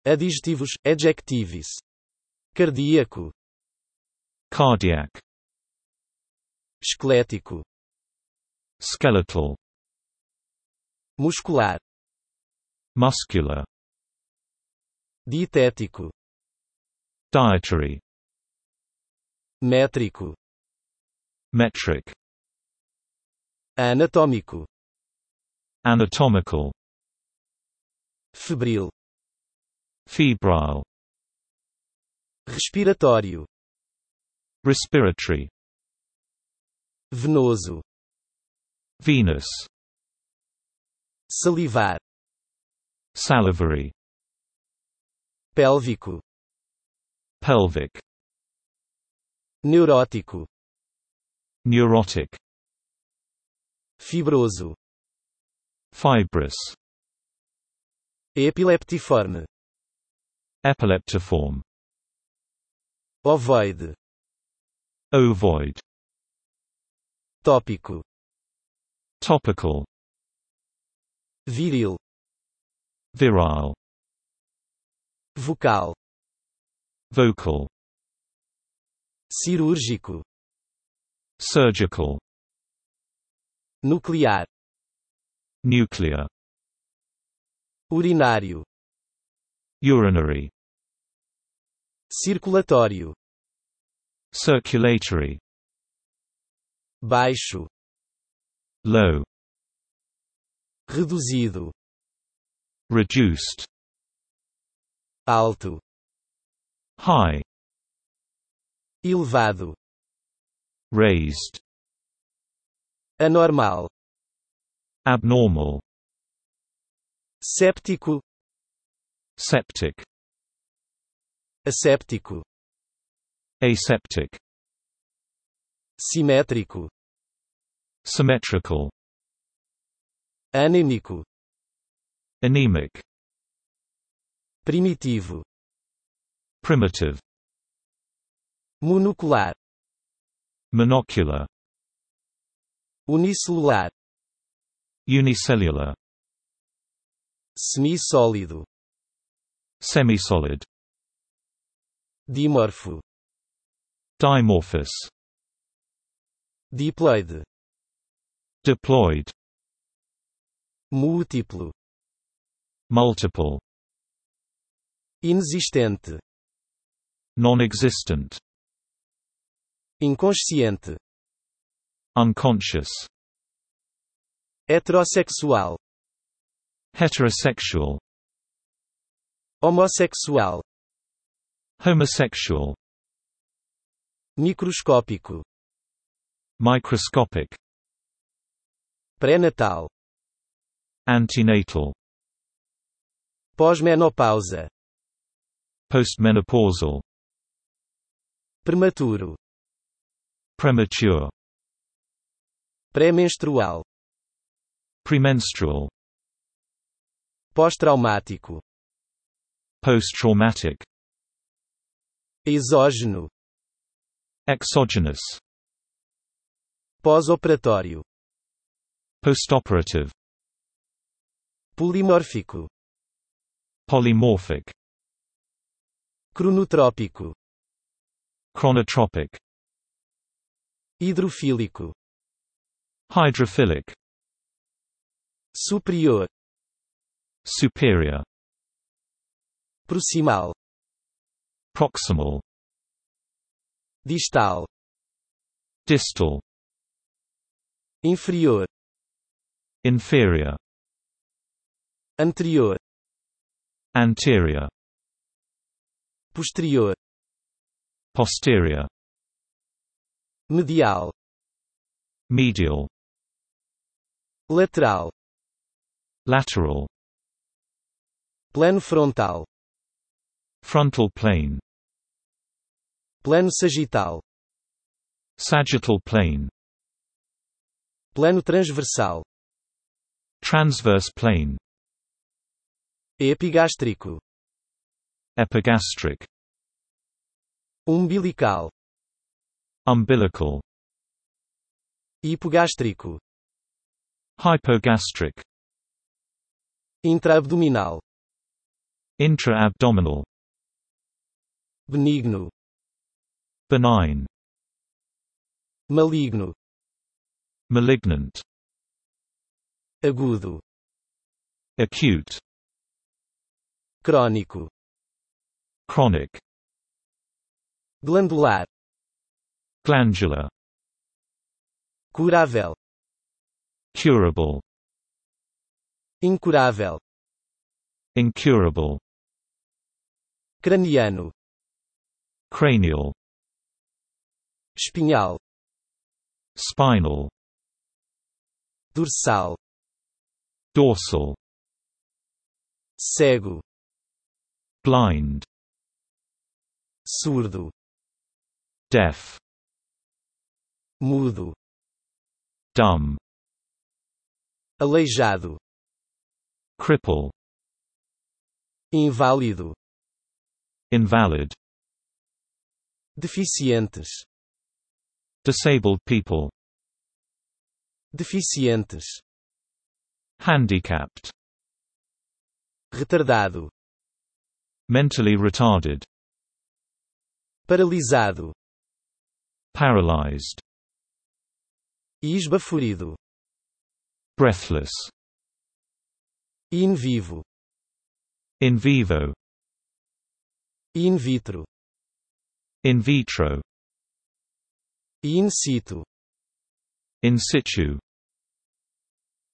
Adjetivos, adjectives. Cardíaco, cardiac, esquelético, skeletal, muscular, muscular, dietético, dietary, métrico, metric, anatômico, anatomical, febril, febrile, respiratório, respiratory, venoso, venous, salivar, salivary, pélvico, pelvic, neurótico, neurotic, fibroso, fibrous, epileptiforme, epileptiform, ovoide, ovoid, tópico, topical, viril, virile, vocal, vocal, cirúrgico, surgical, nuclear, nuclear, urinário, urinary, circulatório, circulatory, baixo, low, reduzido, reduced, alto, high, elevado, raised, anormal, abnormal, séptico, septic, asséptico, aseptic, simétrico, symmetrical, anêmico, anemic, primitivo, primitive, monocular, monocular, unicelular, unicellular, semissólido, semisolid, dimorfo, dimorphous, diploide, diploid, múltiplo, multiple, inexistente, non-existent, inconsciente, unconscious, heterossexual, heterosexual, homossexual, homosexual, microscópico, microscopic, pré-natal, antenatal, pós-menopausa, postmenopausal, prematuro, premature, pré-menstrual, premenstrual, pós-traumático, post-traumatic, exógeno, exogenous, pós-operatório, postoperative, polimórfico, polymorphic, cronotrópico, chronotropic, hidrofílico, hydrophilic, superior, superior, proximal, proximal, distal, distal, inferior, inferior, anterior, anterior, posterior, posterior, medial, medial, lateral, lateral, plano frontal, frontal plane, plano sagital, sagittal plane, plano transversal, transverse plane, epigástrico, epigastric, umbilical, umbilical, hipogástrico, hypogastric, intraabdominal, Intra-abdominal. benigno, Benign. maligno, Malignant. agudo, Acute. crônico, Chronic. glandular, Glandular. curável, Curable. incurável, Incurable. craniano, Cranial. espinhal, Spinal. dorsal, Dorsal. cego, Blind. surdo, Deaf. mudo, Dumb. aleijado, Cripple. inválido, Invalid. deficientes, Disabled people. deficientes, Handicapped. retardado, Mentally retarded. paralisado, Paralyzed. esbaforido, Breathless. in vivo, In vivo. in vitro, In vitro. in situ, In situ.